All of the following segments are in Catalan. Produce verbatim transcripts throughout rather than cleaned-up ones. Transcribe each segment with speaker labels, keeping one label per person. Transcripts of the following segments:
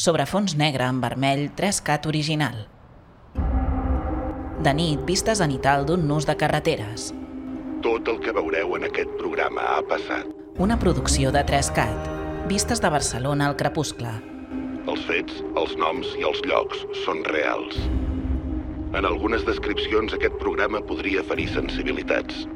Speaker 1: Sobre fons negre en vermell, tres cat original. De nit, vista zenital d'un nus de carreteres.
Speaker 2: Tot el que veureu en aquest programa ha passat.
Speaker 1: Una producció de tres cat. Vistes de Barcelona al crepuscle.
Speaker 2: Els fets, els noms i els llocs són reals. En algunes descripcions aquest programa podria ferir sensibilitats.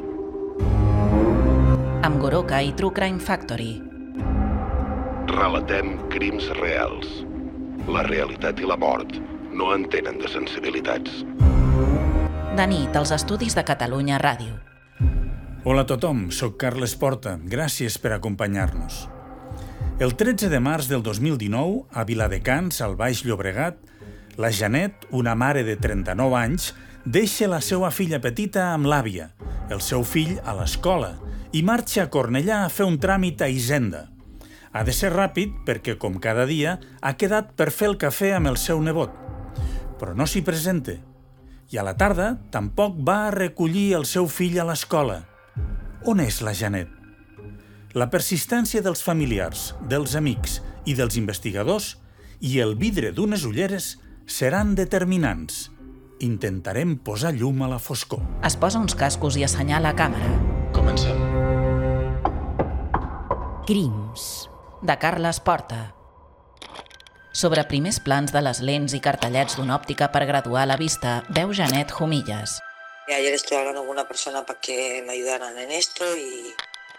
Speaker 1: Amb Goroka i True Crime Factory.
Speaker 2: Relatem crims reals. La realitat i la mort no entenen de sensibilitats.
Speaker 1: De nit, als estudis de Catalunya Ràdio.
Speaker 3: Hola a tothom, soc Carles Porta. Gràcies per acompanyar-nos. El tretze de març del dos mil dinou, a Viladecans, al Baix Llobregat, la Janet, una mare de trenta-nou anys, deixa la seva filla petita amb l'àvia, el seu fill a l'escola, i marxa a Cornellà a fer un tràmit a Hisenda. Ha de ser ràpid perquè, com cada dia, ha quedat per fer el cafè amb el seu nebot. Però no s'hi presenta. I a la tarda tampoc va a recollir el seu fill a l'escola. On és la Janet? La persistència dels familiars, dels amics i dels investigadors i el vidre d'unes ulleres seran determinants. Intentarem posar llum a la foscor.
Speaker 1: Es posa uns cascos i assenyala a càmera.
Speaker 2: Comencem.
Speaker 1: Crims. De Carles Porta. Sobre primers plans de les lents i cartellets d'una òptica per graduar la vista, veu Janet Jumillas.
Speaker 4: Ayer estuve hablando con una persona para que me ayudaran en esto y...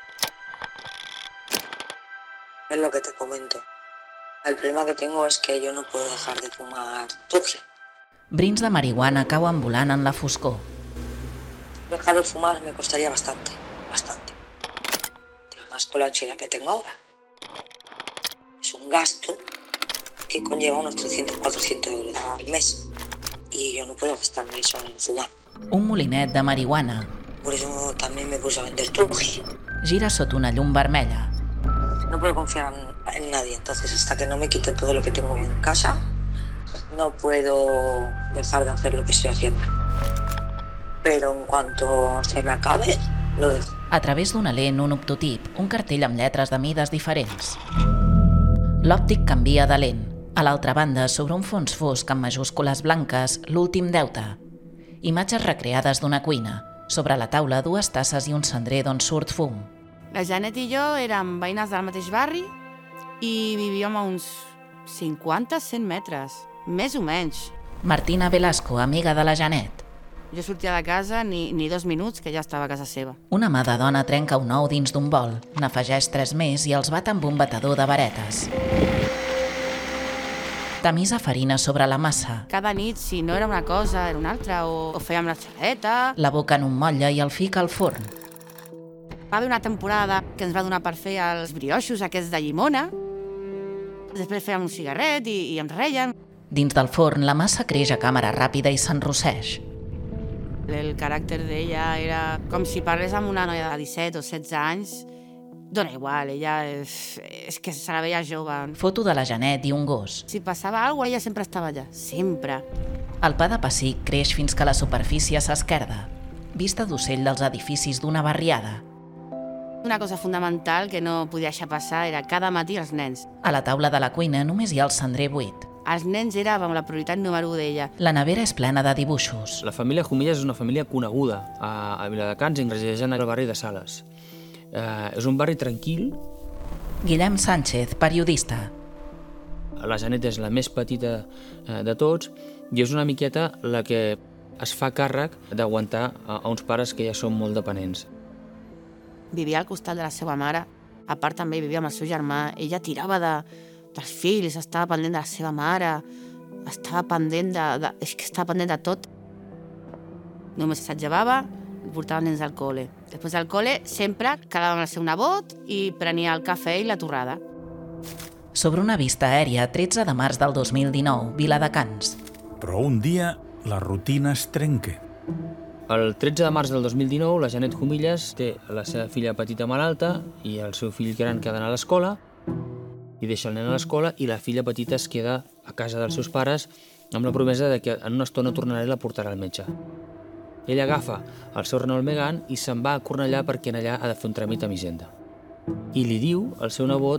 Speaker 4: es lo que te comento. El problema que tengo es que yo no puedo dejar de fumar tuji.
Speaker 1: Brins de marihuana cauen volant en la foscor.
Speaker 4: Dejar de fumar me costaría bastante, bastante. Más con la ansiedad que tengo ahora. Es un gasto que conlleva unos trescientos a cuatrocientos euros al mes. Y yo no puedo gastarme eso en fumar.
Speaker 1: Un molinet de marihuana.
Speaker 4: Por eso también me puse a vender tuji.
Speaker 1: Gira sota una llum vermella.
Speaker 4: No puedo confiar en, en nadie, entonces hasta que no me quite todo lo que tengo en casa, no puedo dejar de hacer lo que estoy haciendo. Pero en cuanto se me acabe, lo dejo.
Speaker 1: A través d'una lent, un optotip, un cartell amb lletres de mides diferents. L'òptic canvia de lent. A l'altra banda, sobre un fons fosc amb majúscules blanques, l'últim deute. Imatges recreades d'una cuina. Sobre la taula, dues tasses i un cendrer d'on surt fum.
Speaker 5: La Janet i jo érem veïnes del mateix barri i vivíem a uns cinquanta a cent metres, més o menys.
Speaker 1: Martina Velasco, amiga de la Janet.
Speaker 5: Jo sortia de casa ni, ni dos minuts que ja estava a casa seva.
Speaker 1: Una mà de dona trenca un ou dins d'un bol, n'afegeix tres més i els bat amb un batedor de varetes. Tamisa farina sobre la massa.
Speaker 5: Cada nit, si no era una cosa, era una altra, o, o fèiem la xaleta...
Speaker 1: La boca en un motlle i el fica al forn.
Speaker 5: Va haver una temporada que ens va donar per fer els brioixos aquests de llimona. Després fèiem un cigarret i, i ens reien.
Speaker 1: Dins del forn, la massa creix a càmera ràpida i s'enrosseix.
Speaker 5: El caràcter d'ella era com si parlés amb una noia de disset o setze anys. Dona igual, ella és, és que se la veia jove.
Speaker 1: Foto de la Janet i un gos.
Speaker 5: Si passava alguna cosa, ella sempre estava allà, sempre.
Speaker 1: El pa de pessic creix fins que la superfície s'esquerda. Vista d'ocell dels edificis d'una barriada.
Speaker 5: Una cosa fundamental que no podia deixar passar era cada matí els nens.
Speaker 1: A la taula de la cuina només hi ha el cendrer buit.
Speaker 5: Els nens érem la prioritat número u d'ella.
Speaker 1: La nevera és plena de dibuixos.
Speaker 6: La família Jumillas és una família coneguda a, a Viladecans i resideixen al barri de Sales. Eh, és un barri tranquil.
Speaker 1: Guillem Sánchez, periodista.
Speaker 6: La Janet és la més petita eh, de tots i és una miqueta la que es fa càrrec d'aguantar a, a uns pares que ja són molt dependents.
Speaker 5: Vivia al costat de la seva mare. A part també vivia amb el seu germà. Ella tirava de, dels fills, estava pendent de la seva mare, estava pendent de, de... és que estava pendent de tot. Només s'atjevava, portava nens al col·le. Després del col·le sempre quedava amb el seu nebot i prenia el cafè i la torrada.
Speaker 1: Sobre una vista aèria, tretze de març del dos mil dinou, Viladecans.
Speaker 3: Però un dia la rutina es trenca.
Speaker 6: El tretze de març del dos mil dinou, la Janet Jumillas té la seva filla petita malalta i el seu fill gran que ha d'anar a l'escola i deixa el nen a l'escola i la filla petita es queda a casa dels seus pares amb la promesa de que en una estona tornarà i la portarà al metge. Ell agafa el seu Renault Megane i se'n va a Cornellà perquè en allà ha de fer un tràmit amb Hisenda. I li diu al seu nebot que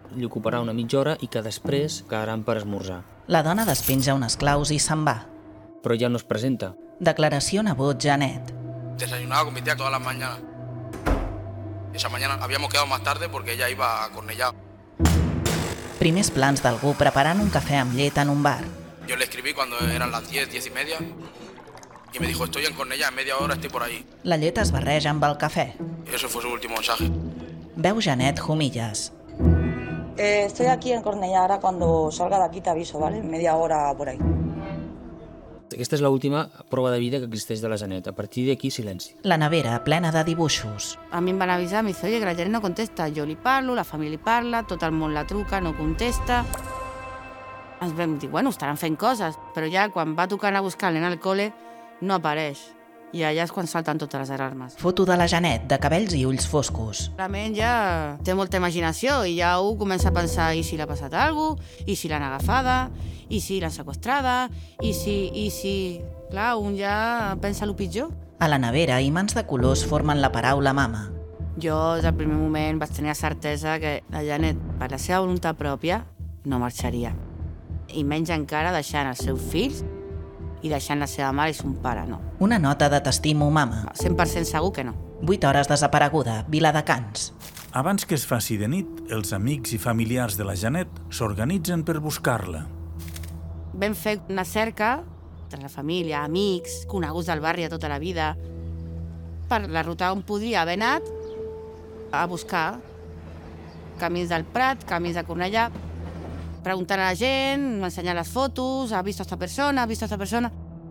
Speaker 6: li ocuparà una mitja hora i que després quedaran per esmorzar.
Speaker 1: La dona despenja unes claus i se'n va.
Speaker 6: Però ja no es presenta.
Speaker 1: Declaració nebot Janet.
Speaker 7: Desayunaba con mi tía todas las mañanas. Esa mañana habíamos quedado más tarde porque ella iba a Cornellá.
Speaker 1: Primers plans d'algú preparant un cafè amb llet en un bar.
Speaker 7: Yo le escribí cuando eran las diez, diez y media y me dijo, estoy en Cornellá, en media hora estoy por ahí.
Speaker 1: La llet es barreja amb el cafè.
Speaker 7: Y ese fue su último mensaje.
Speaker 1: Veu Janet Jumillas.
Speaker 4: Eh, estoy aquí en Cornellá, ahora cuando salga de aquí te aviso, ¿vale? Media hora por ahí.
Speaker 6: Aquesta és l'última prova de vida que existeix de la Janet. A partir d'aquí, silenci.
Speaker 1: La nevera plena de dibuixos.
Speaker 5: A mi em van avisar, em dice, oye, que la Janet no contesta. Jo li parlo, la família li parla, tot el món la truca, no contesta. Ens vam dir, bueno, estaran fent coses, però ja quan va tocar anar a buscar el nen al col·le, no apareix. I allà és quan salten totes les alarmes.
Speaker 1: Foto de la Janet, de cabells i ulls foscos.
Speaker 5: La ment ja té molta imaginació i ja un comença a pensar i si l'ha passat alguna cosa, i si l'han agafada, i si l'han sequestrada, i si, i si... Clar, un ja pensa el pitjor.
Speaker 1: A la nevera, imants de colors formen la paraula mama.
Speaker 5: Jo, des del primer moment, vaig tenir la certesa que la Janet, per la seva voluntat pròpia, no marxaria. I menys encara deixant els seus fills i deixant la seva mare i son pare, no.
Speaker 1: Una nota de t'estimo, mama.
Speaker 5: cent per cent segur que no.
Speaker 1: Vuit hores desapareguda, Viladecans.
Speaker 3: Abans que es faci de nit, els amics i familiars de la Janet s'organitzen per buscar-la.
Speaker 5: Vam fer una cerca entre la família, amics, coneguts del barri de tota la vida, per la ruta on podria haver anat a buscar camins del Prat, camins de Cornellà, preguntant a la gent, ensenyant les fotos, ha vist aquesta persona, ha vist aquesta persona...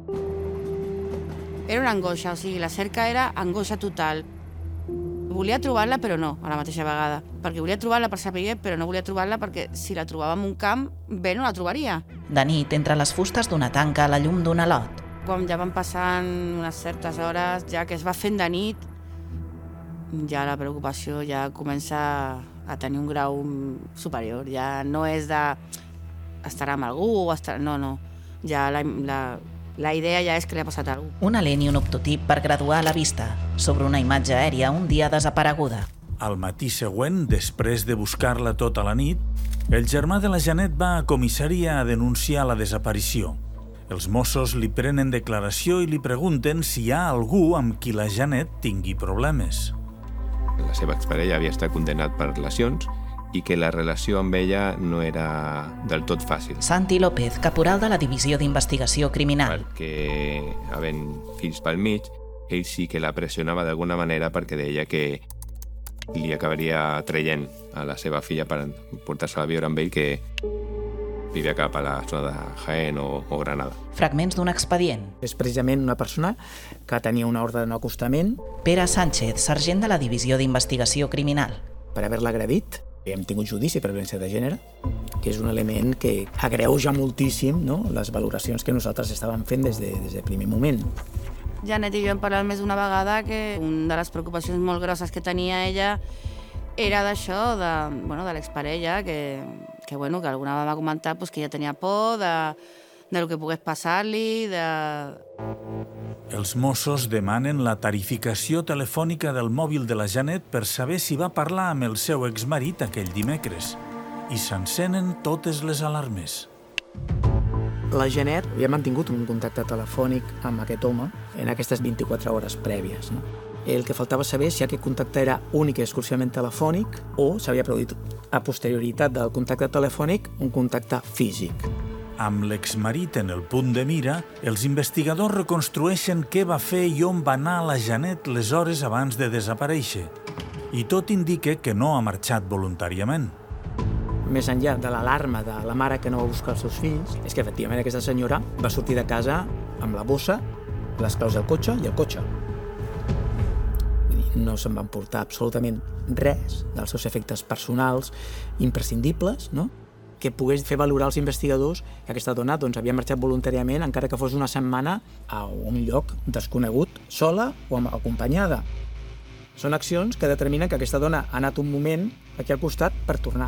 Speaker 5: Era una angoixa, o sigui, la cerca era angoixa total. Volia trobar-la, però no, a la mateixa vegada. Perquè volia trobar-la per saber, però no volia trobar-la perquè si la trobava en un camp, bé, no la trobaria.
Speaker 1: De nit, entre les fustes d'una tanca a la llum d'un alot.
Speaker 5: Quan ja van passant unes certes hores, ja que es va fent de nit, ja la preocupació ja comença a tenir un grau superior. Ja no és de estarà amb algú o estarà... No, no. Ja la, la, la idea ja és que li ha passat alguna cosa.
Speaker 1: Una lent i un optotip per graduar la vista sobre una imatge aèria un dia desapareguda.
Speaker 3: Al matí següent, després de buscar-la tota la nit, el germà de la Janet va a comissaria a denunciar la desaparició. Els Mossos li prenen declaració i li pregunten si hi ha algú amb qui la Janet tingui problemes.
Speaker 8: La seva exparella havia estat condemnat per lesions i que la relació amb ella no era del tot fàcil.
Speaker 1: Santi López, caporal de la Divisió d'Investigació Criminal.
Speaker 8: Perquè, havent fills pel mig, ell sí que la pressionava d'alguna manera perquè deia que li acabaria traient a la seva filla per portar-se a viure amb ell, que vivia cap a la zona de Jaén o, o Granada.
Speaker 1: Fragments d'un expedient.
Speaker 9: És precisament una persona que tenia una ordre de no acostament.
Speaker 1: Pere Sánchez, sergent de la Divisió d'Investigació Criminal.
Speaker 9: Per haver-la agredit. Hem tingut judici per violència de gènere, que és un element que agreuja moltíssim, no?, les valoracions que nosaltres estàvem fent des de, des del primer moment.
Speaker 5: Janet i jo hem parlat més d'una vegada que una de les preocupacions molt grosses que tenia ella era d'això, de, bueno, de l'exparella, que, que, bueno, que alguna va comentar pues, que ella tenia por de, de lo que pogués passar-li, de...
Speaker 3: Els Mossos demanen la tarificació telefònica del mòbil de la Janet per saber si va parlar amb el seu exmarit aquell dimecres i s'encenen totes les alarmes.
Speaker 9: La Janet havia mantingut un contacte telefònic amb aquest home en aquestes vint-i-quatre hores prèvies. No? El que faltava saber si aquest contacte era únic i exclusivament telefònic o s'havia produït a posterioritat del contacte telefònic un contacte físic.
Speaker 3: Amb l'exmarit en el punt de mira, els investigadors reconstrueixen què va fer i on va anar la Janet les hores abans de desaparèixer. I tot indica que no ha marxat voluntàriament.
Speaker 9: Més enllà de l'alarma de la mare que no va buscar els seus fills, és que efectivament aquesta senyora va sortir de casa amb la bossa, les claus del cotxe i el cotxe. Vull dir, no se'n van portar absolutament res dels seus efectes personals imprescindibles, no?, que pogués fer valorar als investigadors que aquesta dona doncs, havia marxat voluntàriament, encara que fos una setmana, a un lloc desconegut, sola o acompanyada. Són accions que determinen que aquesta dona ha anat un moment aquí al costat per tornar.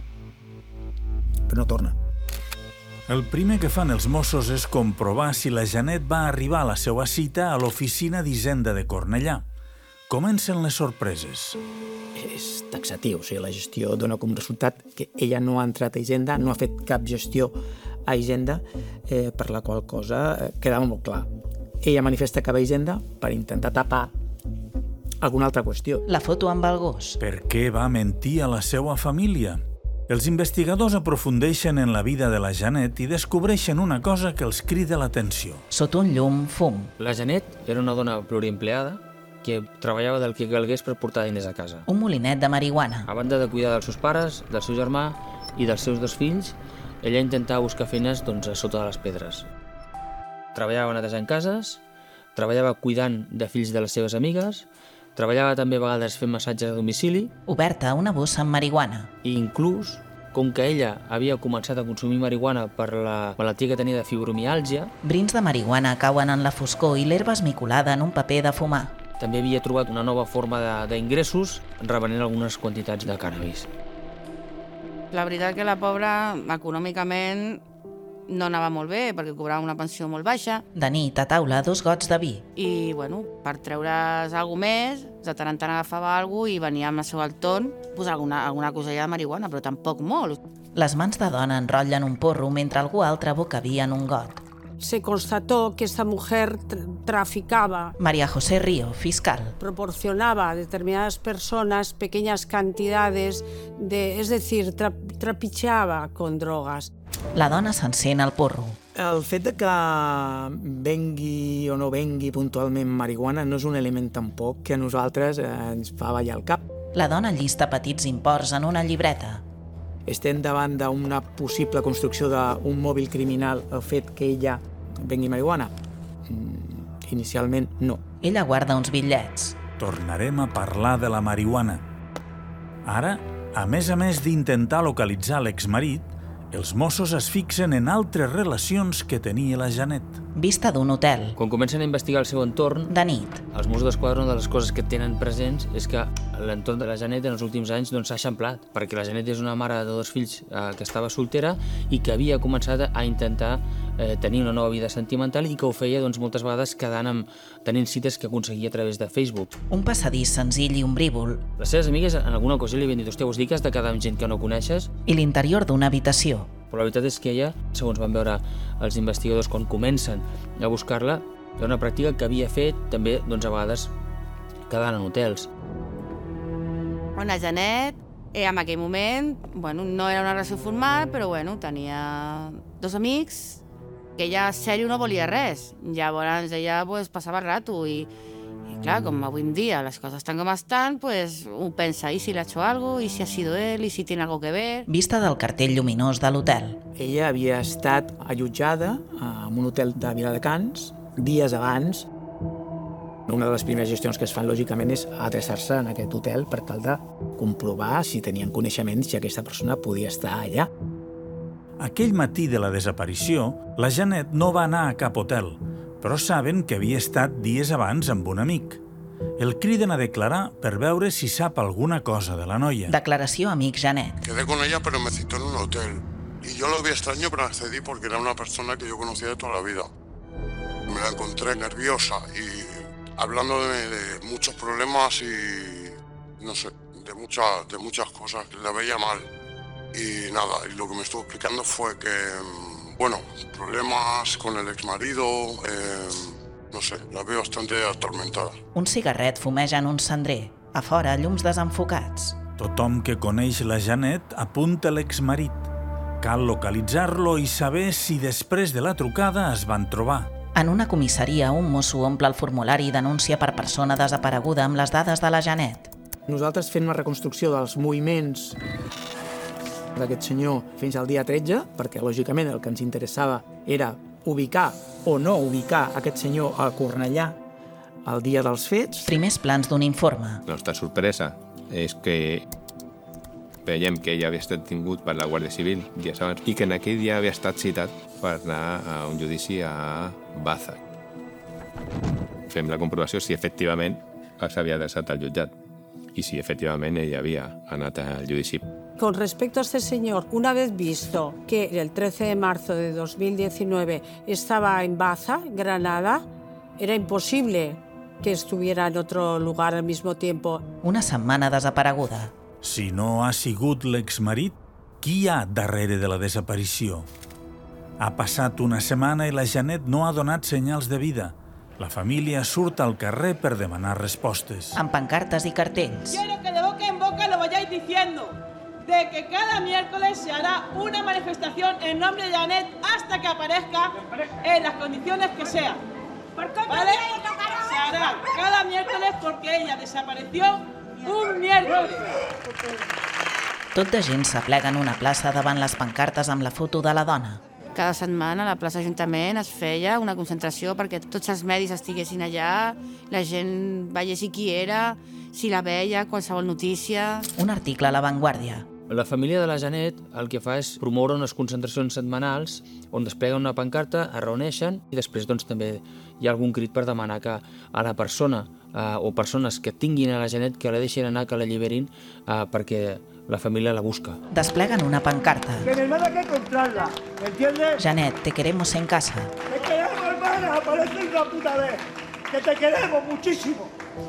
Speaker 9: Però no torna.
Speaker 3: El primer que fan els Mossos és comprovar si la Janet va arribar a la seva cita a l'oficina d'Hisenda de Cornellà. comencen les sorpreses.
Speaker 9: És taxatiu, o sigui, la gestió dona com resultat que ella no ha entrat a Hisenda, no ha fet cap gestió a Hisenda, eh, per la qual cosa eh, quedava molt clar. Ella manifesta que va a Hisenda per intentar tapar alguna altra qüestió.
Speaker 1: La foto amb el gos.
Speaker 3: Per què va mentir a la seva família? Els investigadors aprofundeixen en la vida de la Janet i descobreixen una cosa que els crida l'atenció.
Speaker 1: Sota un llum, fum.
Speaker 6: La Janet era una dona pluriempleada que treballava del que calgués per portar diners a casa.
Speaker 1: Un molinet de marihuana.
Speaker 6: A banda de cuidar dels seus pares, del seu germà i dels seus dos fills, ella intentava buscar feines doncs, a sota de les pedres. Treballava netejant cases, treballava cuidant de fills de les seves amigues, treballava també a vegades fent massatges a domicili.
Speaker 1: Oberta una bossa amb marihuana.
Speaker 6: I inclús, com que ella havia començat a consumir marihuana per la malaltia que tenia de fibromiàlgia,
Speaker 1: brins de marihuana cauen en la foscor i l'herba esmicolada en un paper de fumar.
Speaker 6: També havia trobat una nova forma d'ingressos revenent algunes quantitats de cànnabis.
Speaker 5: La veritat que la pobra, econòmicament, no anava molt bé, perquè cobrava una pensió molt baixa.
Speaker 1: De nit, a taula, dos gots de vi.
Speaker 5: I, bueno, per treure's alguna més, de tant en tant agafava alguna cosa i venia amb el seu altorn, posar alguna, alguna cosella de marihuana, però tampoc molt.
Speaker 1: Les mans de dona enrotllen un porro mentre algú altre boca vi en un got.
Speaker 10: Se constató que esta mujer tra- traficaba.
Speaker 1: María José Río, fiscal.
Speaker 10: Proporcionaba a determinadas personas pequeñas cantidades de, es decir, tra- trapicheaba con drogas.
Speaker 1: La dona s'encén el porro.
Speaker 9: El fet de que vengui o no vengui puntualment marihuana no és un element tampoc que a nosaltres eh, ens fa ballar el cap.
Speaker 1: La dona llista petits imports en una llibreta.
Speaker 9: Estem davant d'una possible construcció d'un mòbil criminal, el fet que ella vengui marihuana? Mm, inicialment, no.
Speaker 1: Ella guarda uns bitllets.
Speaker 3: Tornarem a parlar de la marihuana. Ara, a més a més d'intentar localitzar l'exmarit, els Mossos es fixen en altres relacions que tenia la Janet.
Speaker 1: Vista d'un hotel.
Speaker 6: Quan comencen a investigar el seu entorn,
Speaker 1: de nit,
Speaker 6: els Mossos d'Esquadra, una de les coses que tenen presents és que l'entorn de la Janet en els últims anys doncs, s'ha eixamplat, perquè la Janet és una mare de dos fills eh, que estava soltera i que havia començat a intentar eh, tenir una nova vida sentimental i que ho feia doncs, moltes vegades quedant amb, tenint cites que aconseguia a través de Facebook.
Speaker 1: Un passadís senzill i ombrívol.
Speaker 6: Les seves amigues en alguna ocasió li havien dit «Hòstia, vols dir que has de quedar amb gent que no coneixes?»
Speaker 1: I l'interior d'una habitació.
Speaker 6: Però la veritat és que ella, segons van veure els investigadors quan comencen a buscar-la, era una pràctica que havia fet també, doncs, a vegades, quedant en hotels.
Speaker 5: La Janet, eh, en aquell moment, bueno, no era una relació formal, però bueno, tenia dos amics que ella, en sèrio, no volia res. Llavors ella pues, passava el rato i, i clar, com avui en dia les coses estan com estan, pues, un pensa, ¿y si le ha hecho algo? ¿Y si ha sido él? ¿Y si tiene algo que ver?
Speaker 1: Vista del cartell lluminós de l'hotel.
Speaker 9: Ella havia estat allotjada en un hotel de Viladecans dies abans. Una de les primeres gestions que es fan, lògicament, és adreçar-se en aquest hotel per tal de comprovar si tenien coneixements si aquesta persona podia estar allà.
Speaker 3: Aquell matí de la desaparició, la Janet no va anar a cap hotel, però saben que havia estat dies abans amb un amic. El criden a declarar per veure si sap alguna cosa de la noia.
Speaker 1: Declaració amic Janet.
Speaker 11: Quedé con ella, pero me citó en un hotel. Y yo lo vi extraño, pero accedí porque era una persona que yo conocía de toda la vida. Me la encontré nerviosa y hablando de, de muchos problemas y, no sé, de, mucha, de muchas cosas. La veía mal. Y nada, y lo que me estuvo explicando fue que, bueno, problemas con el exmarido, eh, no sé, la veo bastante atormentada.
Speaker 1: Un cigarret fumeja en un cendrer. A fora, llums desenfocats.
Speaker 3: Tothom que coneix la Janet apunta l'exmarit. Cal localitzar-lo i saber si després de la trucada es van trobar.
Speaker 1: En una comissaria, un mosso omple el formulari i denúncia per persona desapareguda amb les dades de la Janet.
Speaker 9: Nosaltres fent una reconstrucció dels moviments d'aquest senyor fins al dia tretze, perquè lògicament el que ens interessava era ubicar o no ubicar aquest senyor a Cornellà el dia dels fets.
Speaker 1: Primers plans d'un informe.
Speaker 8: La nostra sorpresa és que veiem que ella havia estat tingut per la Guàrdia Civil dies abans i que en aquell dia havia estat citat per anar a un judici a Baza. Fem la comprovació si efectivament s'havia adreçat al jutjat i si efectivament ella havia anat al judici.
Speaker 10: Con respecto a este señor, una vez visto que el trece de marzo de dos mil diecinueve estaba en Baza, Granada, era imposible que estuviera en otro lugar al mismo tiempo.
Speaker 1: Una setmana desapareguda.
Speaker 3: Si no ha sigut l'exmarit, qui hi ha darrere de la desaparició? Ha passat una setmana i la Janet no ha donat senyals de vida. La família surt al carrer per demanar respostes.
Speaker 1: Amb pancartes i cartells.
Speaker 12: Quiero que de boca en boca lo vayáis diciendo, de que cada miércoles se hará una manifestación en nombre de Janet hasta que aparezca en las condiciones que sea. ¿Vale? Se hará cada miércoles porque ella desapareció un miércoles.
Speaker 1: Tot de gent s'aplega en una plaça davant les pancartes amb la foto de la dona.
Speaker 5: Cada setmana a la plaça Ajuntament es feia una concentració perquè tots els medis estiguessin allà, la gent veiés qui era, si la veia, qualsevol notícia...
Speaker 1: Un article a La Vanguardia.
Speaker 6: La família de la Janet el que fa és promoure unes concentracions setmanals on despleguen una pancarta, es reuneixen i després doncs, també hi ha algun crit per demanar que a la persona eh, o persones que tinguin a la Janet que la deixin anar, que l'alliberin eh, perquè la família la busca.
Speaker 1: Despleguen una pancarta.
Speaker 13: Que no hay nada que encontrarla, ¿me entiendes?
Speaker 1: Janet, te queremos en casa.
Speaker 13: Te queremos, hermana, aparece una puta vez. Que te queremos muchísimo.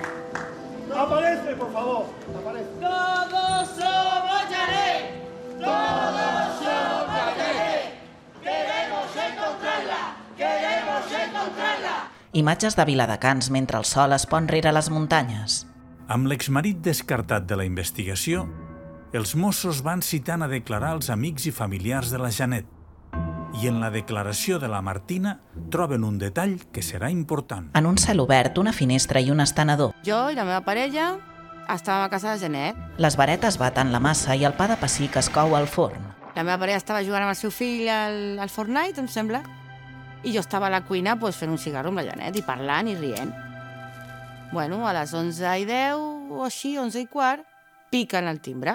Speaker 13: Aparece, por favor, aparece.
Speaker 12: Todos somos Janet, todos somos Janet. Queremos encontrarla, queremos encontrarla.
Speaker 1: Imatges de Viladecans mentre el sol es pon rere les muntanyes.
Speaker 3: Amb l'exmarit descartat de la investigació, els Mossos van citant a declarar els amics i familiars de la Janet. I en la declaració de la Martina troben un detall que serà important.
Speaker 1: En un cel obert, una finestra i un estenedor.
Speaker 5: Jo i la meva parella estàvem a casa de Janet.
Speaker 1: Les varetes baten la massa i el pa de pessic es cou al forn.
Speaker 5: La meva parella estava jugant amb el seu fill al, al Fortnite, em sembla, i jo estava a la cuina pues, fent un cigarro amb la Janet i parlant i rient. Bueno, a les onze i deu o així, onze i quart, piquen el timbre.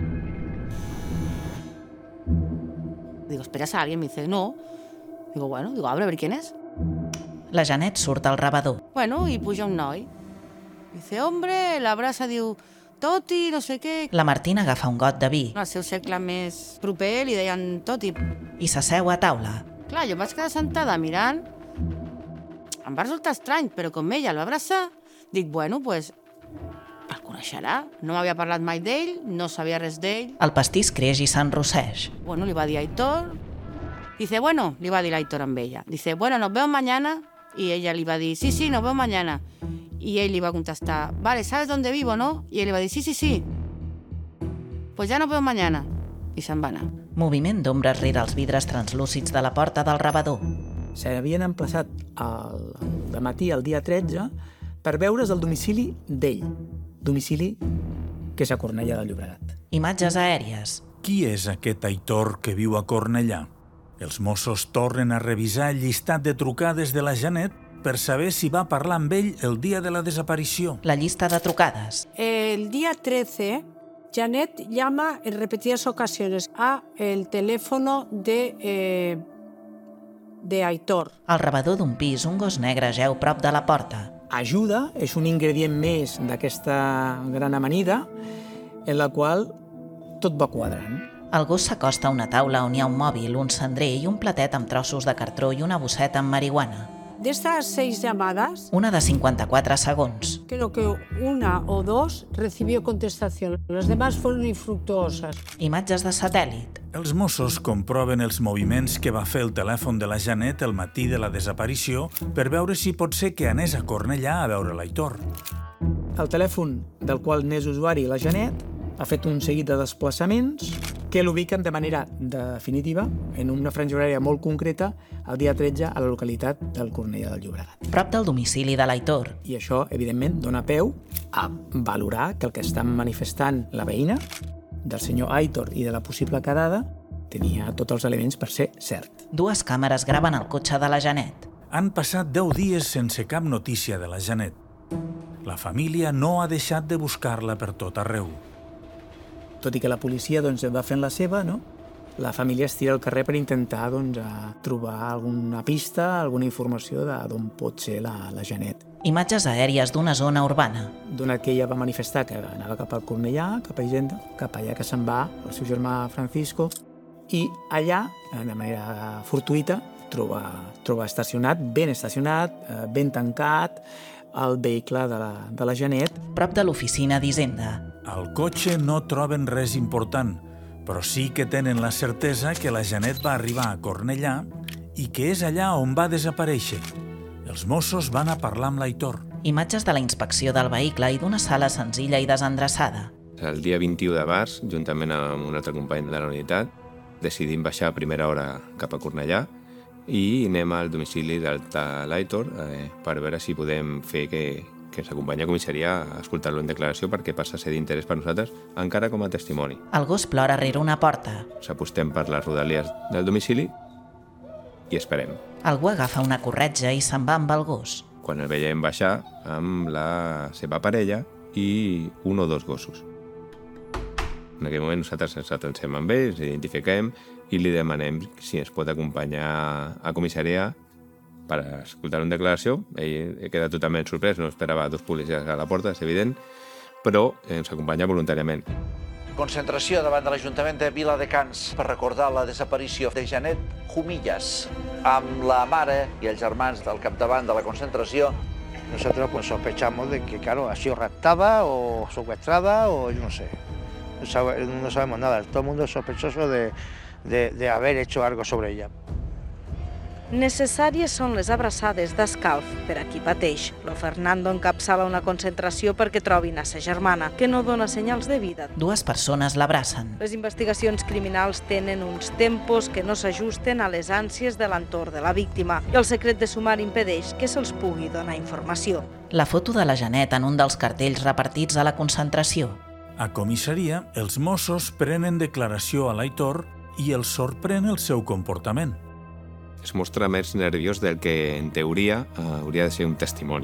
Speaker 5: Digo, ¿esperas a alguien? Me dice, no. Digo, bueno, digo, abre a ver quién es.
Speaker 1: La Janet surt al rebedor.
Speaker 5: Bueno, i puja un noi. Dice, hombre, l'abraça, diu, Toti, no sé què.
Speaker 1: La Martina agafa un got de vi.
Speaker 5: Al seu cercle més proper li deien Toti.
Speaker 1: I s'asseu a taula.
Speaker 5: Clar, jo em vaig quedar sentada mirant. Em va resultar estrany, però com ella el va abraçar, dic, bueno, pues, el coneixerà. No m'havia parlat mai d'ell, no sabia res d'ell.
Speaker 1: El pastís creix i s'enrosseix.
Speaker 5: Bueno, li va dir a Aitor. Dice, bueno, li va dir l'Aitor amb ella. Dice, bueno, nos vemos mañana. Y ella li va dir, sí, sí, nos vemos mañana. Y él le iba a contestar, vale, ¿sabes dónde vivo, no? Y él le va a decir, sí, sí, sí. Pues ya nos vemos mañana. I se'n va anar.
Speaker 1: Moviment d'ombres rere els vidres translúcids de la porta del rebedor.
Speaker 9: S'havien emplaçat al dematí, el dia tretze, per veure's al domicili d'ell. Domicili que és a Cornellà de Llobregat.
Speaker 1: Imatges aèries.
Speaker 3: Qui és aquest Aitor que viu a Cornellà? Els Mossos tornen a revisar el llistat de trucades de la Janet per saber si va parlar amb ell el dia de la desaparició.
Speaker 1: La llista de trucades.
Speaker 10: El día trece, Janet llama en repetidas ocasiones a el teléfono de, eh, de Aitor.
Speaker 1: Al rebedor d'un pis, un gos negre jeu prop de la porta.
Speaker 9: Ajuda és un ingredient més d'aquesta gran amanida en la qual tot va quadrant.
Speaker 1: El gos s'acosta a una taula on hi ha un mòbil, un cendrer i un platet amb trossos de cartró i una bosseta amb marihuana.
Speaker 10: De estas seis llamadas,
Speaker 1: Una de cinquanta-quatre segons.
Speaker 10: creo que una o dos recibió contestación. Las demás fueron infructuosas.
Speaker 1: Imatges de satèl·lit.
Speaker 3: Els Mossos comproven els moviments que va fer el telèfon de la Janet el matí de la desaparició per veure si pot ser que anés a Cornellà a veure l'Aitor.
Speaker 9: El telèfon del qual n'és usuari la Janet ha fet un seguit de desplaçaments que l'ubiquen de manera definitiva en una franja horària molt concreta el dia tretze a la localitat del Cornellà del Llobregat.
Speaker 1: Prop del domicili de l'Aitor.
Speaker 9: I això, evidentment, dona peu a valorar que el que estan manifestant la veïna del senyor Aitor i de la possible quedada tenia tots els elements per ser cert.
Speaker 1: Dues càmeres graven el cotxe de la Janet.
Speaker 3: Han passat deu dies sense cap notícia de la Janet. La família no ha deixat de buscar-la per tot arreu.
Speaker 9: Tot i que la policia doncs, va fent la seva, no? La família es tira al carrer per intentar doncs, a trobar alguna pista, alguna informació d'on pot ser la, la Janet.
Speaker 1: Imatges aèries d'una zona urbana.
Speaker 9: Donat que ella va manifestar que anava cap al Cornellà, cap a Hisenda, cap allà que se'n va el seu germà Francisco, i allà, de manera fortuïta, troba, troba estacionat, ben estacionat, ben tancat, el vehicle de la, de la Janet.
Speaker 1: Prop de l'oficina d'Hisenda.
Speaker 3: Al cotxe no troben res important, però sí que tenen la certesa que la Janet va arribar a Cornellà i que és allà on va desaparèixer. Els Mossos van a parlar amb l'Aitor.
Speaker 1: Imatges de la inspecció del vehicle i d'una sala senzilla i desendreçada.
Speaker 8: El dia vint-i-u de març, juntament amb un altre company de la unitat, decidim baixar a primera hora cap a Cornellà i anem al domicili del tal Aitor eh, per veure si podem fer que, que ens acompanyi a comissaria a escoltar-lo en declaració perquè passa a ser d'interès per nosaltres, encara com a testimoni.
Speaker 1: El gos plora rere una porta.
Speaker 8: S'apostem per les rodalies del domicili i esperem.
Speaker 1: Algú agafa una corretja i se'n va amb el gos.
Speaker 8: Quan el veiem baixar amb la seva parella i un o dos gossos. En aquell moment nosaltres ens atencem amb ells, identifiquem i li demanem si ens pot acompanyar a comissaria per escoltar una declaració. Ell queda totalment sorprès, no esperava dos policies a la porta, és evident, però ens acompanya voluntàriament.
Speaker 14: Concentració davant de l'Ajuntament de Viladecans per recordar la desaparició de Janet Jumillas. Amb la mare i els germans del capdavant de la concentració.
Speaker 15: Nosotros pues sospechamos de que, claro, ha sido raptada o secuestrada o yo no sé. No, sabe, no sabemos nada. Todo el mundo es sospechoso de, de, de haber hecho algo sobre ella.
Speaker 16: Necessàries són les abraçades d'escalf per a qui pateix. Lo Fernando encapçala una concentració perquè trobin a sa germana, que no dona senyals de vida.
Speaker 1: Dues persones l'abracen.
Speaker 16: Les investigacions criminals tenen uns tempos que no s'ajusten a les ànsies de l'entorn de la víctima i el secret de sumari impedeix que se'ls pugui donar informació.
Speaker 1: La foto de la Janet en un dels cartells repartits a la concentració.
Speaker 3: A comissaria, els Mossos prenen declaració a l'Aitor i els sorprèn el seu comportament.
Speaker 8: Es mostra més nerviós del que, en teoria, hauria de ser un testimoni.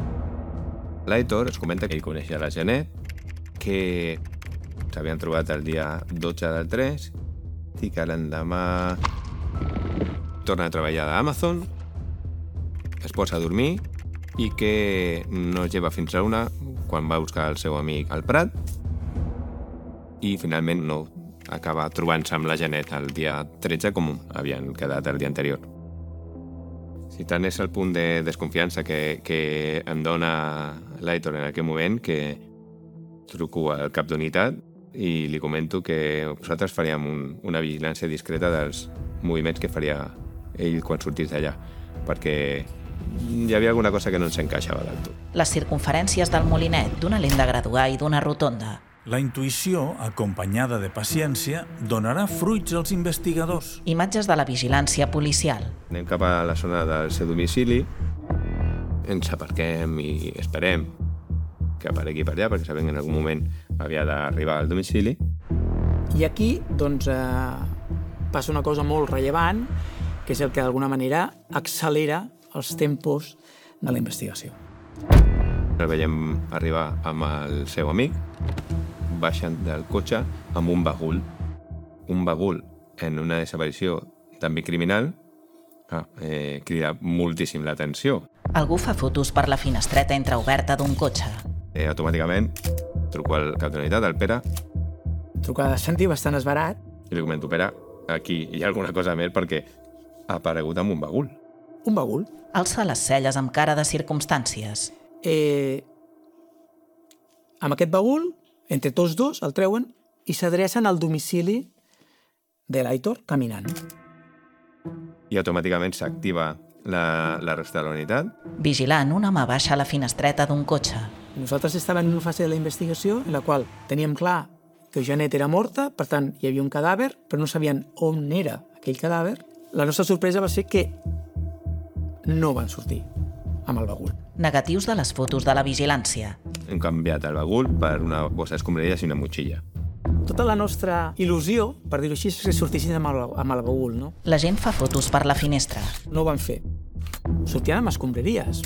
Speaker 8: L'Aitor es comenta que ell coneixia la Janet, que s'havien trobat el dia dotze del tres i que l'endemà torna a treballar d'Amazon, es posa a dormir i que no lleva fins a una quan va buscar el seu amic al Prat i finalment no acaba trobant-se amb la Janet el dia tretze com havien quedat el dia anterior. Si tant és el punt de desconfiança que, que em dona l'Aitor en aquell moment que truco al cap d'unitat i li comento que nosaltres faríem un, una vigilància discreta dels moviments que faria ell quan sortís d'allà, perquè hi havia alguna cosa que no ens encaixava del tot.
Speaker 1: Les circunferències del molinet, d'una lent de graduar i d'una rotonda.
Speaker 3: La intuïció, acompanyada de paciència, donarà fruits als investigadors.
Speaker 1: Imatges de la vigilància policial.
Speaker 8: Anem cap a la zona del seu domicili, ens aparquem i esperem que aparegui per allà, perquè sabem que en algun moment havia d'arribar al domicili.
Speaker 9: I aquí, doncs, eh, passa una cosa molt rellevant, que és el que d'alguna manera accelera els tempos de la investigació.
Speaker 8: El veiem arribar amb el seu amic, baixen del cotxe amb un bagul. Un bagul en una desaparició d'àmbit criminal ah, eh, crida moltíssim l'atenció.
Speaker 1: Algú fa fotos per la finestreta entreoberta d'un cotxe.
Speaker 8: Eh, automàticament truco al cap de la unitat, al Pere.
Speaker 9: Trucada de sentir bastant esbarat.
Speaker 8: I li comento, Pere, aquí hi ha alguna cosa més perquè ha aparegut amb un bagul.
Speaker 9: Un bagul?
Speaker 1: Alça les celles amb cara de circumstàncies.
Speaker 9: Eh, amb aquest bagul, entre tots dos, el treuen i s'adrecen al domicili de l'Aitor caminant.
Speaker 8: I automàticament s'activa la, la resta de la unitat.
Speaker 1: Vigilant, un home baixa la finestreta d'un cotxe.
Speaker 9: Nosaltres estàvem en una fase de la investigació en la qual teníem clar que Janet era morta, per tant, hi havia un cadàver, però no sabien on era aquell cadàver. La nostra sorpresa va ser que no van sortir amb el bagul.
Speaker 1: Negatius de les fotos de la vigilància.
Speaker 8: Hem canviat el bagul per una bossa d'escombraries i una motxilla.
Speaker 9: Tota la nostra il·lusió, per dir-ho així, és que sortissin amb el, amb el bagul, no?
Speaker 1: La gent fa fotos per la finestra.
Speaker 9: No ho van fer. Sortien amb escombraries.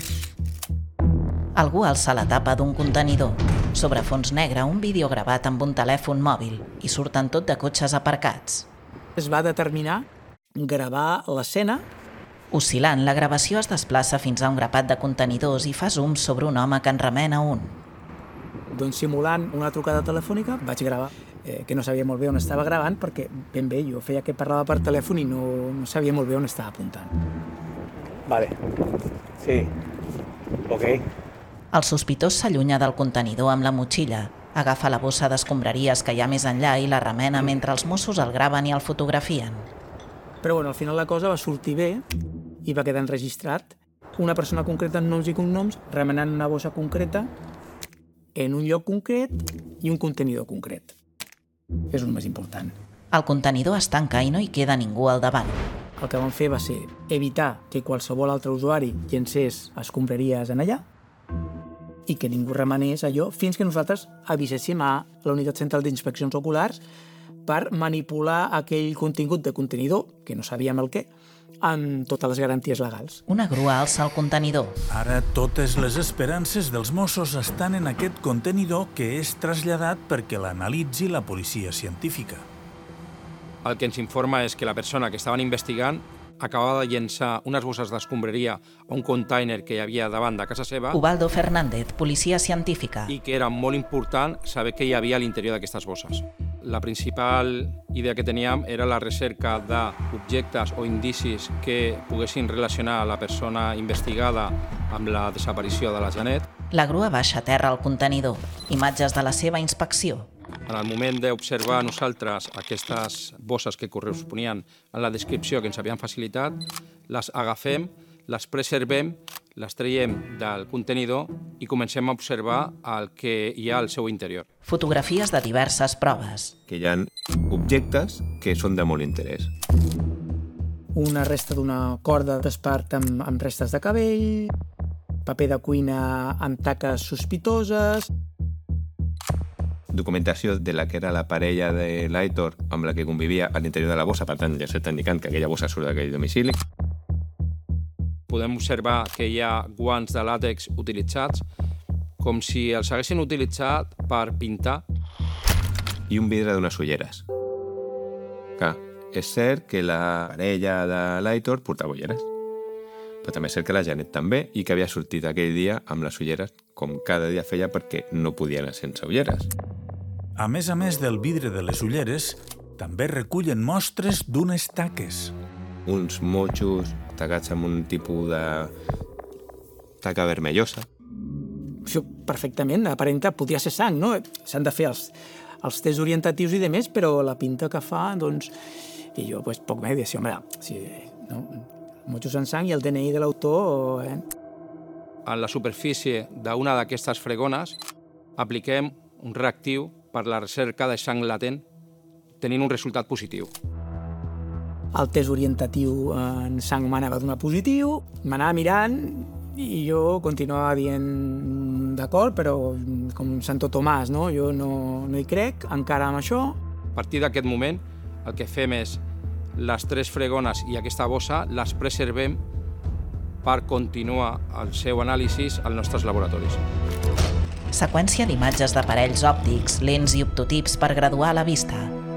Speaker 1: Algú alça la tapa d'un contenidor. Sobre fons negre, un vídeo gravat amb un telèfon mòbil i surten tot de cotxes aparcats.
Speaker 9: Es va determinar gravar l'escena.
Speaker 1: Oscil·lant, la gravació es desplaça fins a un grapat de contenidors i fa zoom sobre un home que en remena un.
Speaker 9: Doncs simulant una trucada telefònica vaig gravar, eh, que no sabia molt bé on estava gravant perquè ben bé jo feia que parlava per telèfon i no, no sabia molt bé on estava apuntant.
Speaker 15: Vale. Sí. Ok.
Speaker 1: El sospitós s'allunya del contenidor amb la motxilla, agafa la bossa d'escombraries que hi ha més enllà i la remena mentre els Mossos el graven i el fotografien.
Speaker 9: Però bueno, al final la cosa va sortir bé i va quedar enregistrat. Una persona concreta amb noms i cognoms remenant una bossa concreta en un lloc concret i un contenidor concret. És el més important.
Speaker 1: El contenidor es tanca i no hi queda ningú al davant.
Speaker 9: El que vam fer va ser evitar que qualsevol altre usuari llencés escombraries en allà i que ningú remenés allò fins que nosaltres aviséssim a la Unitat Central d'Inspeccions Oculars per manipular aquell contingut de contenidor, que no sabíem el què, amb totes les garanties legals.
Speaker 1: Una grua alça el contenidor.
Speaker 3: Ara totes les esperances dels Mossos estan en aquest contenidor que és traslladat perquè l'analitzi la policia científica.
Speaker 17: El que ens informa és que la persona que estaven investigant acabava de llençar unes bosses d'escombraria a un container que hi havia davant de casa seva.
Speaker 1: Ubaldo Fernández, policia científica.
Speaker 17: I que era molt important saber què hi havia a l'interior d'aquestes bosses. La principal idea que teníem era la recerca d'objectes o indicis que poguessin relacionar la persona investigada amb la desaparició de la Janet.
Speaker 1: La grua baixa a terra al contenidor. Imatges de la seva inspecció.
Speaker 17: En el moment d'observar nosaltres aquestes bosses que corresponien a la descripció que ens havien facilitat, les agafem, les preservem, les traiem del contenidor i comencem a observar el que hi ha al seu interior.
Speaker 1: Fotografies de diverses proves.
Speaker 8: Que hi ha objectes que són de molt interès.
Speaker 9: Una resta d'una corda d'espart amb, amb restes de cabell, paper de cuina amb taques sospitoses...
Speaker 8: Documentació de la que era la parella de l'Aitor amb la que convivia a l'interior de la bossa, per tant ja s'està indicant que aquella bossa surt d'aquell domicili.
Speaker 17: Podem observar que hi ha guants de làtex utilitzats, com si els haguessin utilitzat per pintar.
Speaker 8: I un vidre d'unes ulleres. Clar, és cert que la parella de l'Aitor portava ulleres, però també és cert que la Janet també i que havia sortit aquell dia amb les ulleres com cada dia feia perquè no podia anar sense ulleres.
Speaker 3: A més a més del vidre de les ulleres, també recullen mostres d'unes taques.
Speaker 8: Uns motxos tacats amb un tipus de taca vermellosa.
Speaker 9: Això perfectament aparenta, podria ser sang, no? S'han de fer els, els tests orientatius i demés, però la pinta que fa, doncs... I jo, pues, poc més, dir, home, si, no? Motxos en sang i el D N I de l'autor... Eh?
Speaker 17: En la superfície d'una d'aquestes fregones apliquem un reactiu per la recerca de sang latent, tenint un resultat positiu.
Speaker 9: El test orientatiu en sang humana va donar positiu, m'anava mirant i jo continuava dient d'acord, però com Santo Tomàs, no? Jo no, no hi crec, encara amb això.
Speaker 17: A partir d'aquest moment, el que fem és les tres fregones i aquesta bossa les preservem per continuar el seu anàlisi als nostres laboratoris.
Speaker 1: Seqüència d'imatges d'aparells òptics, lents i optotips per graduar la vista.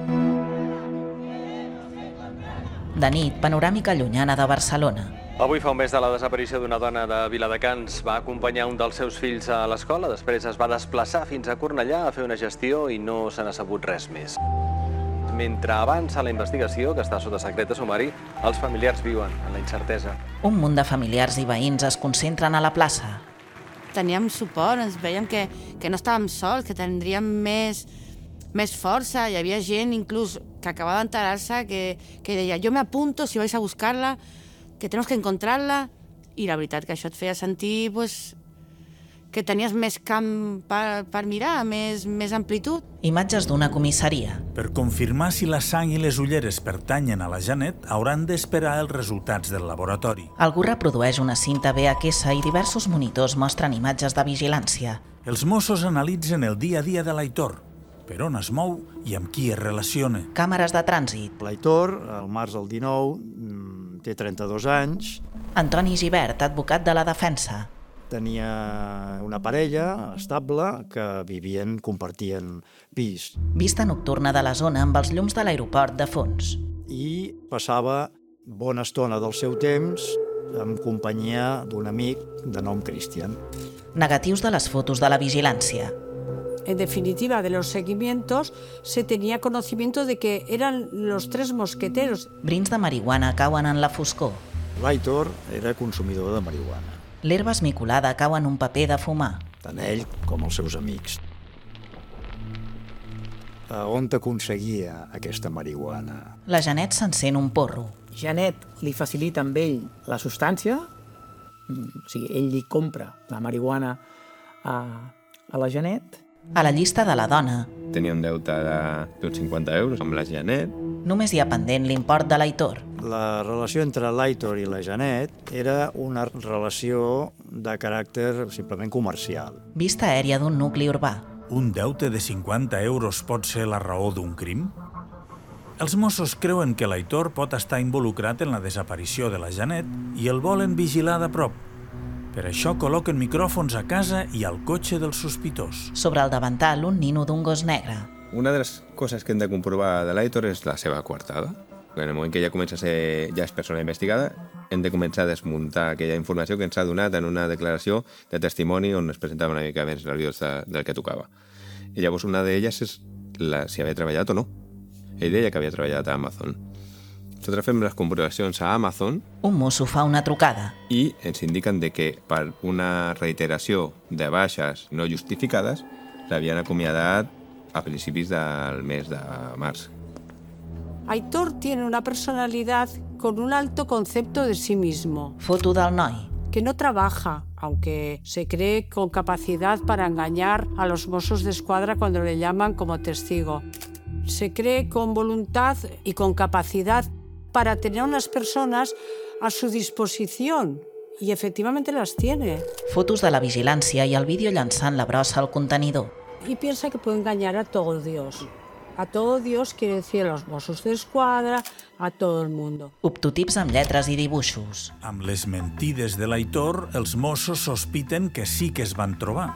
Speaker 1: De nit, panoràmica llunyana de Barcelona.
Speaker 18: Avui fa un mes de la desaparició d'una dona de Viladecans. Va acompanyar un dels seus fills a l'escola, després es va desplaçar fins a Cornellà a fer una gestió i no se n'ha sabut res més. Mentre avança la investigació, que està sota secret de sumari, els familiars viuen en la incertesa.
Speaker 1: Un munt de familiars i veïns es concentren a la plaça.
Speaker 5: Teníem suport, ens veiem que, que no estàvem sols, que tindríem més, més força. Hi havia gent inclús que acabava d'enterar-se que, que deia jo me apunto si vais a buscar-la, que tenemos que encontrarla. I la veritat que això et feia sentir pues, que tenies més camp per, per mirar, més, més amplitud.
Speaker 1: Imatges d'una comissaria.
Speaker 3: Per confirmar si la sang i les ulleres pertanyen a la Janet, hauran d'esperar els resultats del laboratori.
Speaker 1: Algú reprodueix una cinta V H S i diversos monitors mostren imatges de vigilància.
Speaker 3: Els Mossos analitzen el dia a dia de l'Aitor, per on es mou i amb qui es relaciona.
Speaker 1: Càmeres de trànsit.
Speaker 19: L'Aitor, al març del dinou, té trenta-dos anys.
Speaker 1: Antoni Gibert, advocat de la defensa.
Speaker 19: Tenia una parella estable que vivien, compartien pis.
Speaker 1: Vista nocturna de la zona amb els llums de l'aeroport de fons.
Speaker 19: I passava bona estona del seu temps en companyia d'un amic de nom Cristian.
Speaker 1: Negatius de les fotos de la vigilància.
Speaker 10: En definitiva, de los seguimientos, se tenía conocimiento de que eran los tres mosqueteros.
Speaker 1: Brins de marihuana cauen en la foscor.
Speaker 19: L'Aitor era consumidor de marihuana.
Speaker 1: L'herba esmicolada cau en un paper de fumar.
Speaker 19: Tant ell com els seus amics. A on t'aconseguia aquesta marihuana?
Speaker 1: La Janet s'encén un porro.
Speaker 9: Janet li facilita amb ell la substància, o sigui, ell li compra la marihuana a, a la Janet.
Speaker 1: A la llista de la dona.
Speaker 8: Tenia un deute d'uns cinquanta euros amb la Janet.
Speaker 1: Només hi ha pendent l'import de l'Aitor.
Speaker 19: La relació entre l'Aitor i la Janet era una relació de caràcter simplement comercial.
Speaker 1: Vista aèria d'un nucli urbà.
Speaker 3: Un deute de cinquanta euros pot ser la raó d'un crim? Els Mossos creuen que l'Aitor pot estar involucrat en la desaparició de la Janet i el volen vigilar de prop. Per això col·loquen micròfons a casa i al cotxe del sospitós.
Speaker 1: Sobre el davantal, un nino d'un gos negre.
Speaker 8: Una de les coses que hem de comprovar de l'Aitor és la seva coartada. En el moment que ja comença a ser, ja és persona investigada, hem de començar a desmuntar aquella informació que ens ha donat en una declaració de testimoni on es presentava una mica més nerviós de, del que tocava. I llavors una d'elles és la, si havia treballat o no. Ell deia que havia treballat a Amazon. Nosaltres fem les comprovacions a Amazon.
Speaker 1: Un mosso fa una trucada.
Speaker 8: I ens indiquen de que per una reiteració de baixes no justificades l'havien acomiadat a principis del mes de març.
Speaker 10: Aitor tiene una personalidad con un alto concepto de sí mismo.
Speaker 1: Foto del noi.
Speaker 10: Que no trabaja, aunque se cree con capacidad para engañar a los Mossos d'Esquadra cuando le llaman como testigo. Se cree con voluntad y con capacidad para tener unas personas a su disposición. Y efectivamente las tiene.
Speaker 1: Fotos de la vigilància i el vídeo llançant la brossa al contenidor.
Speaker 10: Y piensa que puede engañar a todo Dios. A todo Dios quiere decir a los Mossos d'Esquadra, a todo el mundo.
Speaker 1: Optotips amb lletres i dibuixos.
Speaker 3: Amb les mentides de l'Aitor, els Mossos sospiten que sí que es van trobar.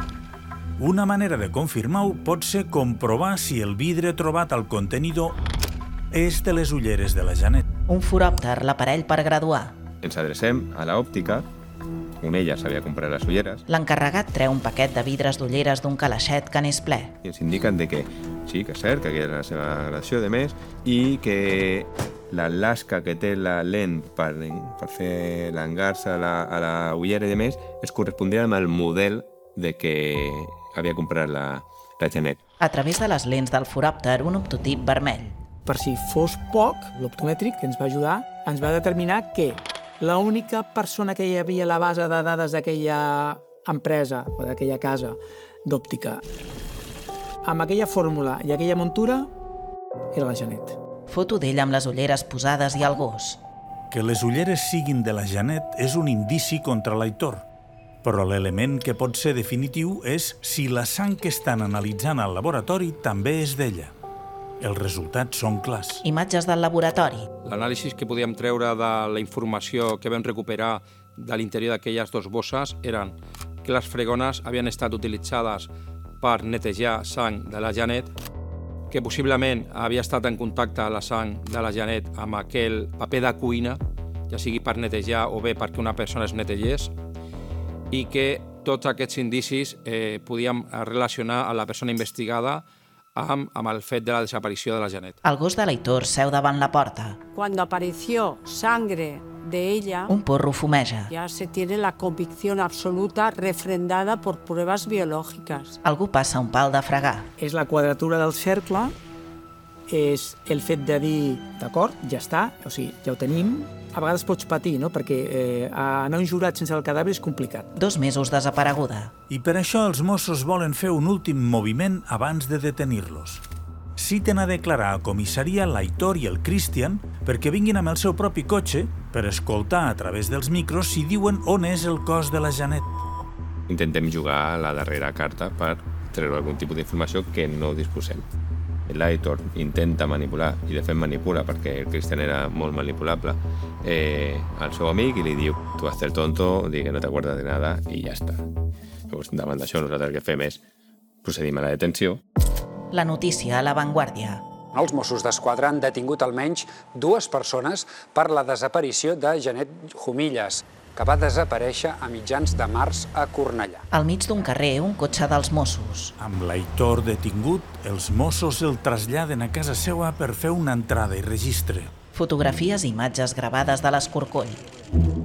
Speaker 3: Una manera de confirmar-ho pot ser comprovar si el vidre trobat al contenidor és de les ulleres de la Janet.
Speaker 1: Un foròpter, l'aparell per graduar.
Speaker 8: Ens adrecem a l'òptica, on ella s'havia comprat les ulleres.
Speaker 1: L'encarregat treu un paquet de vidres d'ulleres d'un calaixet que n'és ple.
Speaker 8: I ens indiquen de que sí, que és cert, que aquella és la seva gradació de més, i que la lasca que té la lent per, per fer l'engarça a, la, a la ullera i de més es correspondria amb el model de que havia comprat la, la Janet.
Speaker 1: A través de les lents del foròpter, un optotip vermell.
Speaker 9: Per si fos poc, l'optomètric que ens va ajudar ens va determinar que l'única persona que hi havia a la base de dades d'aquella empresa o d'aquella casa d'òptica amb aquella fórmula i aquella muntura era la Janet.
Speaker 1: Foto d'ella amb les ulleres posades i el gos.
Speaker 3: Que les ulleres siguin de la Janet és un indici contra l'Aitor, però l'element que pot ser definitiu és si la sang que estan analitzant al laboratori també és d'ella. Els resultats són clars.
Speaker 1: Imatges del laboratori.
Speaker 17: L'anàlisi que podíem treure de la informació que vam recuperar de l'interior d'aquelles dues bosses eren que les fregones havien estat utilitzades per netejar sang de la Janet, que possiblement havia estat en contacte la sang de la Janet amb aquell paper de cuina, ja sigui per netejar o bé perquè una persona es netegés, i que tots aquests indicis eh, podíem relacionar a la persona investigada amb, amb el fet de la desaparició de la Janet.
Speaker 1: El gos de l'Aitor seu davant la porta.
Speaker 10: Cuando apareció sangre de ella,
Speaker 1: un porro fumeja.
Speaker 10: Ya se tiene la convicción absoluta refrendada por pruebas biológicas.
Speaker 1: Algú passa un pal de fregar.
Speaker 9: És la quadratura del cercle, és el fet de dir, d'acord, ja està, o sigui, ja ho tenim. A vegades pots patir, no? Perquè eh, anar a un jurat sense el cadàver és complicat.
Speaker 1: Dos mesos desapareguda.
Speaker 3: I per això els Mossos volen fer un últim moviment abans de detenir-los. Citen a declarar a comissaria l'Aitor i el Christian perquè vinguin amb el seu propi cotxe per escoltar a través dels micros si diuen on és el cos de la Janet.
Speaker 8: Intentem jugar a la darrera carta per treure algun tipus d'informació que no disposem. L'Aitor intenta manipular, i de fet manipula perquè el Christian era molt manipulable, eh, al seu amic i li diu tu has el tonto, di que no t'acuerdas de nada i ja està. Llavors, davant d'això, nosaltres el que fem és procedim a la detenció.
Speaker 1: La notícia a La Vanguardia.
Speaker 20: Els Mossos d'Esquadra han detingut almenys dues persones per la desaparició de Janet Jumillas, que va desaparèixer a mitjans de març a Cornellà.
Speaker 1: Al mig d'un carrer, un cotxe dels Mossos.
Speaker 3: Amb l'Aitor detingut, els Mossos el traslladen a casa seva per fer una entrada i registre.
Speaker 1: Fotografies i imatges gravades de l'escorcoll.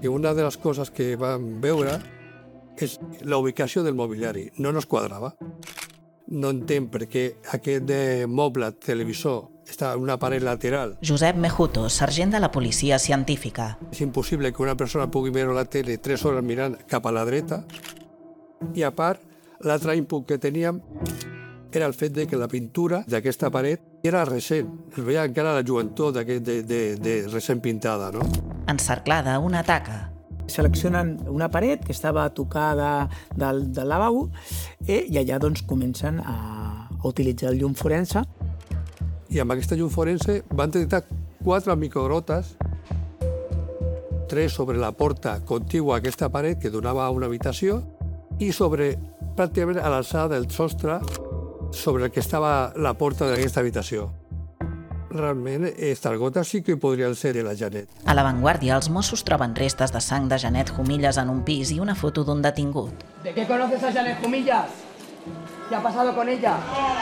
Speaker 21: I una de les coses que vam veure és la ubicació del mobiliari. No nos quadrava. No entenc per què aquest de moble televisor està en una paret lateral.
Speaker 1: Josep Mejuto, sergent de la policia científica.
Speaker 21: És impossible que una persona pugui veure la tele tres hores mirant cap a la dreta. I a part, l'altre input que teníem era el fet de que la pintura d'aquesta paret era recent. Es veia encara la joventut de, de, de, de recent pintada, no?
Speaker 1: Encerclada, una taca.
Speaker 9: Seleccionen una paret que estava tocada del, del lavabo eh, i allà doncs, comencen a, a utilitzar el llum forense.
Speaker 21: I amb aquesta llum forense van detectar quatre microgrotes, tres sobre la porta contigua a aquesta paret que donava a una habitació i sobre, pràcticament a l'alçada del sostre, sobre el que estava la porta d'aquesta habitació. Realment, aquestes gotes sí que podrien ser de la Janet.
Speaker 1: A l'avantguàrdia, els Mossos troben restes de sang de Janet Jumillas en un pis i una foto d'un detingut.
Speaker 22: ¿De qué conoces a Janet Jumillas? ¿Qué ha pasado con ella?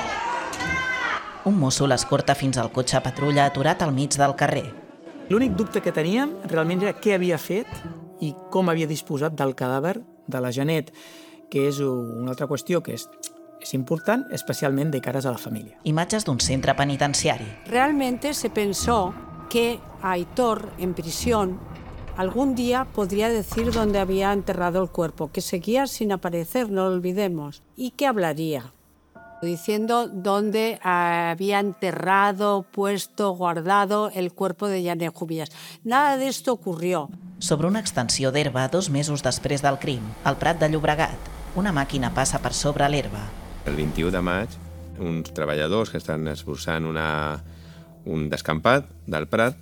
Speaker 1: Un mosso l'escorta fins al cotxe patrulla aturat al mig del carrer.
Speaker 9: L'únic dubte que teníem realment era què havia fet i com havia disposat del cadàver de la Janet, que és una altra qüestió que és Es important, especialment de caras a la familia.
Speaker 1: Imatges d'un centre penitenciari.
Speaker 10: Realmente se pensó que Aitor, en prisión, algún día podría decir dónde había enterrado el cuerpo, que seguía sin aparecer, no lo olvidemos, y que hablaría, diciendo dónde había enterrado, puesto, guardado el cuerpo de Janet Jumillas. Nada de esto ocurrió.
Speaker 1: Sobre una extensió d'herba, dos mesos després del crim, al Prat de Llobregat, una màquina passa per sobre l'herba.
Speaker 8: El vint-i-u de maig, uns treballadors que estan esborzant una, un descampat del Prat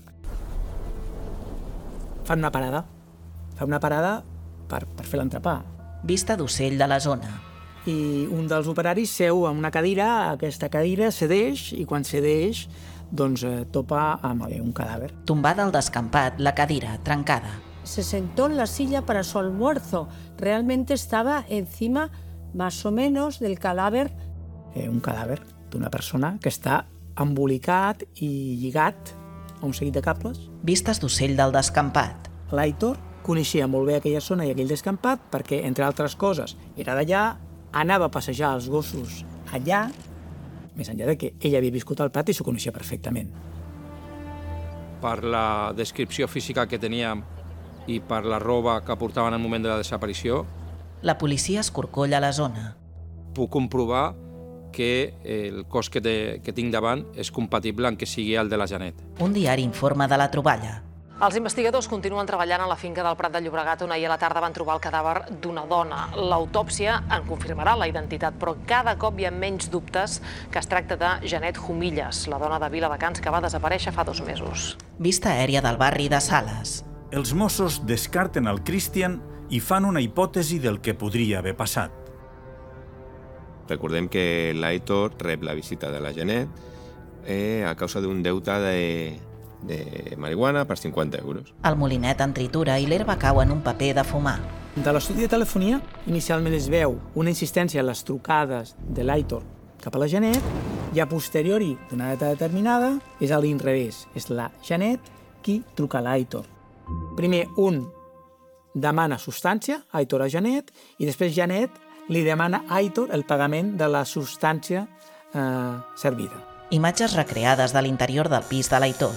Speaker 9: fan una parada. Fan una parada per, per fer l'entrepà.
Speaker 1: Vista d'ocell de la zona.
Speaker 9: I un dels operaris seu en una cadira, aquesta cadira cedeix i quan cedeix doncs eh, topa amb un cadàver.
Speaker 1: Tombada al descampat, la cadira, trencada.
Speaker 10: Se sentó en la silla para su almuerzo. Realmente estaba encima más o menos del cadàver.
Speaker 9: Eh, un cadàver d'una persona que està embolicat i lligat a un seguit de cables.
Speaker 1: Vistes d'ocell del descampat.
Speaker 9: L'Aitor coneixia molt bé aquella zona i aquell descampat perquè, entre altres coses, era d'allà, anava a passejar els gossos allà, més enllà de que ell havia viscut al Prat i s'ho coneixia perfectament.
Speaker 17: Per la descripció física que teníem i per la roba que portaven al moment de la desaparició,
Speaker 1: la policia escorcolla la zona.
Speaker 17: Puc comprovar que el cos que, té, que tinc davant és compatible en que sigui el de la Janet.
Speaker 1: Un diari informa de la troballa.
Speaker 23: Els investigadors continuen treballant a la finca del Prat de Llobregat on ahir a la tarda van trobar el cadàver d'una dona. L'autòpsia en confirmarà la identitat, però cada cop hi ha menys dubtes que es tracta de Janet Jumillas, la dona de Viladecans que va desaparèixer fa dos mesos.
Speaker 1: Vista aèria del barri de Sales.
Speaker 3: Els Mossos descarten el Christian i fan una hipòtesi del que podria haver passat.
Speaker 8: Recordem que l'Aitor rep la visita de la Janet eh, a causa d'un deute de, de marihuana per cinquanta euros.
Speaker 1: El molinet en tritura i l'herba cau en un paper de fumar.
Speaker 9: De l'estudi de telefonia, inicialment es veu una insistència en les trucades de l'Aitor cap a la Janet i a posteriori, d'una data determinada, és a l'inrevés. És la Janet qui truca a l'Aitor. Primer, un demana substància, Aitor a Janet, i després Janet li demana a Aitor el pagament de la substància eh, servida.
Speaker 1: Imatges recreades de l'interior del pis de l'Aitor.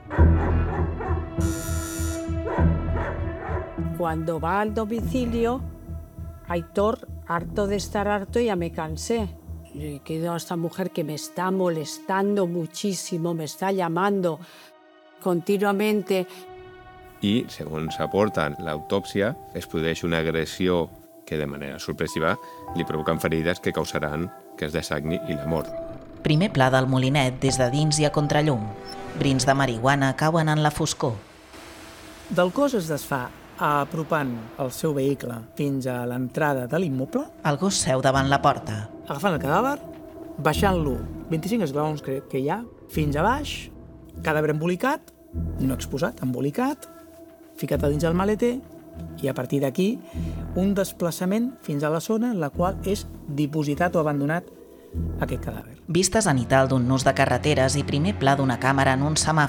Speaker 10: Cuando va al domicilio, Aitor, harto de estar harto, ya me cansé. Le quedo a esta mujer que me está molestando muchísimo, me está llamando continuamente.
Speaker 8: I, segons aporta l'autòpsia, es produeix una agressió que, de manera sorpresiva, li provoquen ferides que causaran que es dessagni i la mort.
Speaker 1: Primer pla del molinet des de dins i a contrallum. Brins de marihuana cauen en la foscor.
Speaker 9: Del cos es desfà apropant el seu vehicle fins a l'entrada de l'immoble.
Speaker 1: El gos seu davant la porta.
Speaker 9: Agafant el cadàver, baixant-lo vint-i-cinc esglaons que, que hi ha, fins a baix, cadàver embolicat, no exposat, embolicat, ficat a dins el maleter i a partir d'aquí un desplaçament fins a la zona en la qual és dipositat o abandonat aquest cadàver.
Speaker 1: Vista zenital d'un nus de carreteres i primer pla d'una càmera en un semàfor.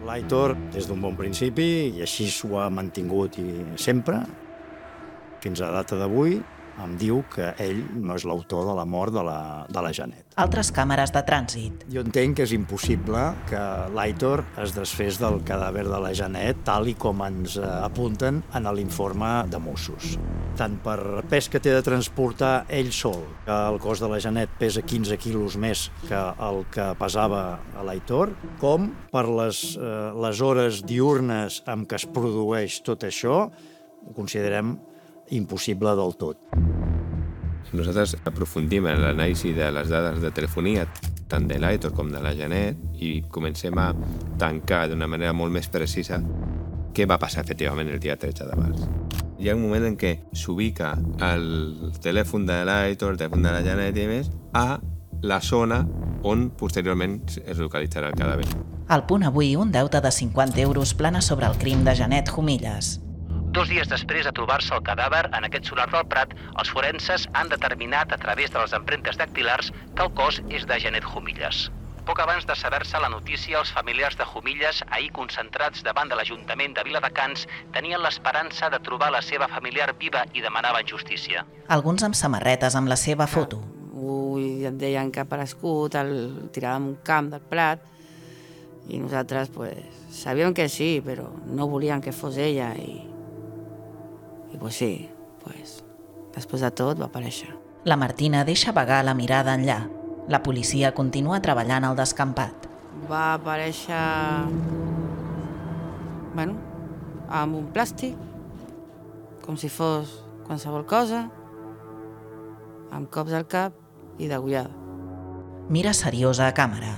Speaker 19: L'Aitor, des d'un bon principi, i així s'ho ha mantingut i sempre, fins a data d'avui, em diu que ell no és l'autor de la mort de la, de la Janet.
Speaker 1: Altres càmeres de trànsit.
Speaker 19: Jo entenc que és impossible que l'Aitor es desfés del cadàver de la Janet tal i com ens apunten en l'informe de Mossos. Tant per pes que té de transportar ell sol, que el cos de la Janet pesa quinze quilos més que el que pesava l'Aitor, com per les, eh, les hores diurnes amb què es produeix tot això, ho considerem impossible del tot.
Speaker 8: Nosaltres aprofundim en l'anàlisi de les dades de telefonia, tant de l'Aitor com de la Janet, i comencem a tancar d'una manera molt més precisa què va passar efectivament el dia tretze de març. Hi ha un moment en què s'ubica el telèfon de l'Aitor, el telèfon de la Janet i més, a la zona on posteriorment es localitzarà el cadàver.
Speaker 1: Al Punt Avui, un deute de cinquanta euros plana sobre el crim de Janet Jumillas.
Speaker 2: Dos dies després de trobar-se el cadàver en aquest solar del Prat, els forenses han determinat a través de les empremtes dactilars que el cos és de Janet Jumillas. Poc abans de saber-se la notícia, els familiars de Jumillas, ahir concentrats davant de l'Ajuntament de Viladecans, tenien l'esperança de trobar la seva familiar viva i demanaven justícia.
Speaker 1: Alguns amb samarretes amb la seva foto.
Speaker 5: Ui, et deien que ha aparegut, el tiràvem un camp del Prat, i nosaltres pues, sabíem que sí, però no volíem que fos ella, i I pues sí, pues, després de tot va aparèixer.
Speaker 1: La Martina deixa vagar la mirada enllà. La policia continua treballant al descampat.
Speaker 5: Va aparèixer, bueno, amb un plàstic, com si fos qualsevol cosa, amb cops al cap i degollada.
Speaker 1: Mira seriosa a càmera.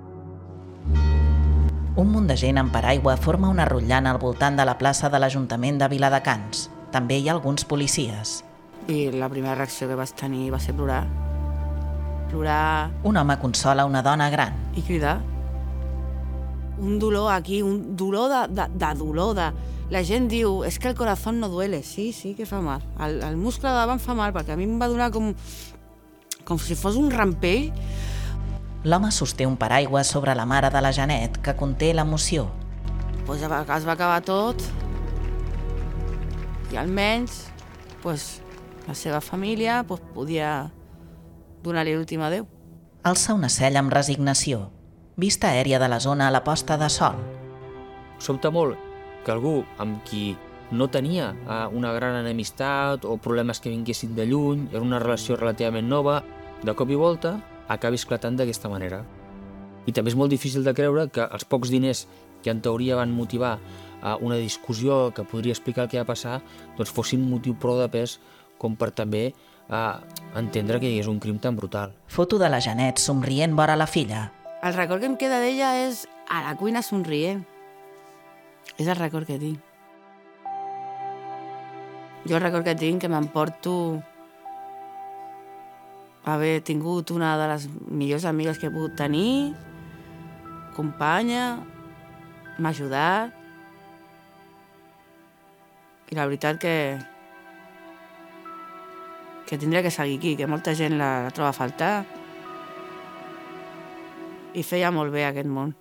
Speaker 1: Un munt de gent amb paraigua forma una rotllant al voltant de la plaça de l'Ajuntament de Viladecans. També hi ha alguns policies.
Speaker 5: I la primera reacció que vaig tenir va ser plorar. Plorar...
Speaker 1: Un home consola una dona gran.
Speaker 5: I cridar. Un dolor aquí, un dolor de, de, de dolor. De... La gent diu, és que el corazón no duele. Sí, sí que fa mal. El, el muscle de davant fa mal, perquè a mi em va donar com, com si fos un rampell.
Speaker 1: L'home sosté un paraigua sobre la mare de la Janet, que conté l'emoció.
Speaker 5: Pues es va acabar tot, i almenys pues, la seva família pues, podia donar-li l'últim adéu.
Speaker 1: Alça una cella amb resignació. Vista aèria de la zona a la posta de sol.
Speaker 6: Sobta molt que algú amb qui no tenia una gran enemistat o problemes que vinguessin de lluny, era una relació relativament nova, de cop i volta acabi esclatant d'aquesta manera. I també és molt difícil de creure que els pocs diners que en teoria van motivar una discussió que podria explicar el que va passar, doncs fossin motiu prou de pes com per també eh, entendre que hi hagués un crim tan brutal.
Speaker 1: Foto de la Janet somrient vora la filla.
Speaker 5: El record que em queda d'ella és a la cuina somrient. És el record que tinc. Jo el record que tinc que m'emporto haver tingut una de les millors amigues que he pogut tenir, companya, m'ha ajudat, i la veritat que que tindré que seguir aquí, que molta gent la, la troba a faltar, i feia molt bé aquest món.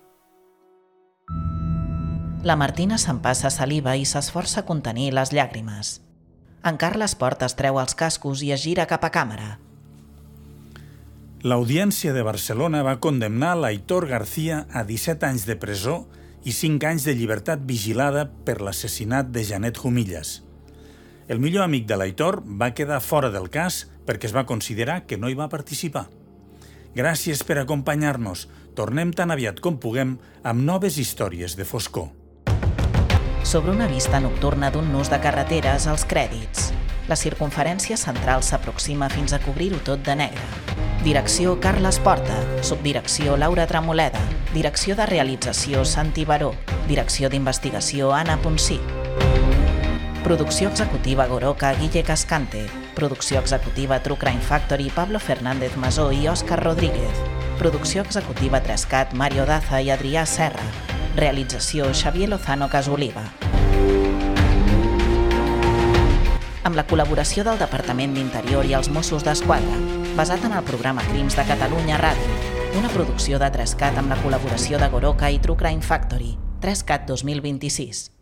Speaker 1: La Martina s'empassa saliva i s'esforça a contenir les llàgrimes. En Carles Porta es treu els cascos i es gira cap a càmera.
Speaker 3: L'Audiència de Barcelona va condemnar l'Aitor García a disset anys de presó i cinc anys de llibertat vigilada per l'assassinat de Janet Jumillas. El millor amic de l'Aitor va quedar fora del cas perquè es va considerar que no hi va participar. Gràcies per acompanyar-nos. Tornem tan aviat com puguem amb noves històries de foscor.
Speaker 1: Sobre una vista nocturna d'un nus de carreteres, els crèdits. La circunferència central s'aproxima fins a cobrir-ho tot de negre. Direcció Carles Porta, subdirecció Laura Tremoleda, direcció de realització Santi Baró, direcció d'investigació Anna Ponsí. Producció executiva Goroca Guille Cascante, producció executiva True Crime Factory Pablo Fernández Masó i Òscar Rodríguez, producció executiva Trescat Mario Daza i Adrià Serra, realització Xavier Lozano Casoliva. Amb la col·laboració del Departament d'Interior i els Mossos d'Esquadra, basat en el programa Crims de Catalunya Ràdio, una producció de Trescat amb la col·laboració de Goroca i True Crime Factory, Trescat dos mil vint-i-sis.